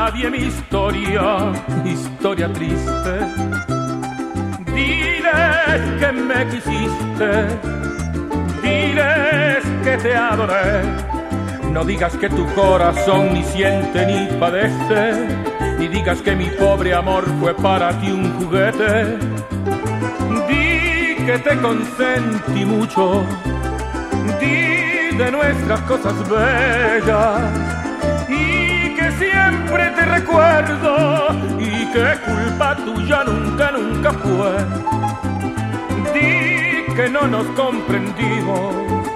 nadie mi historia triste. Diles que me quisiste, diles que te adoré. No digas que tu corazón ni siente ni padece, ni digas que mi pobre amor fue para ti un juguete. Di que te consentí mucho, di de nuestras cosas bellas, y que siempre te recuerdo, y que culpa tuya nunca, nunca fue. Di que no nos comprendimos,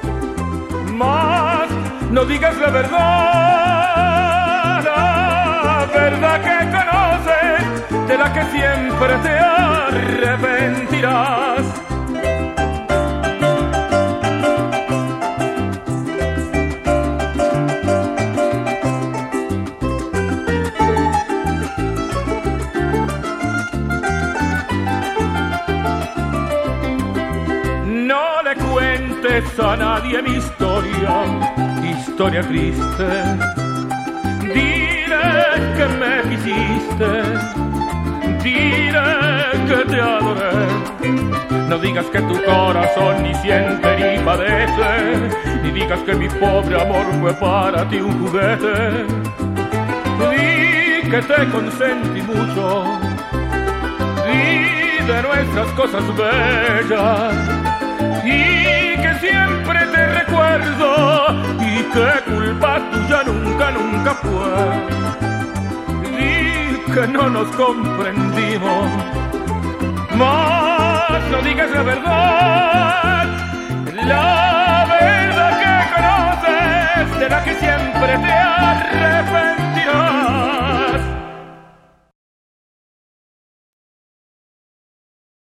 mas no digas la verdad que conoces, de la que siempre te arrepentirás. No le cuentes a nadie mi historia triste. Dile que me quisiste, dile que te adoré. No digas que tu corazón ni siente ni padece, ni digas que mi pobre amor fue para ti un juguete. Di que te consentí mucho, di de nuestras cosas bellas, y que siempre te recuerdo, y que culpa tuya nunca, nunca fue. Di que no nos comprendimos, mas no digas la verdad que conoces, de la que siempre te arrepentirás.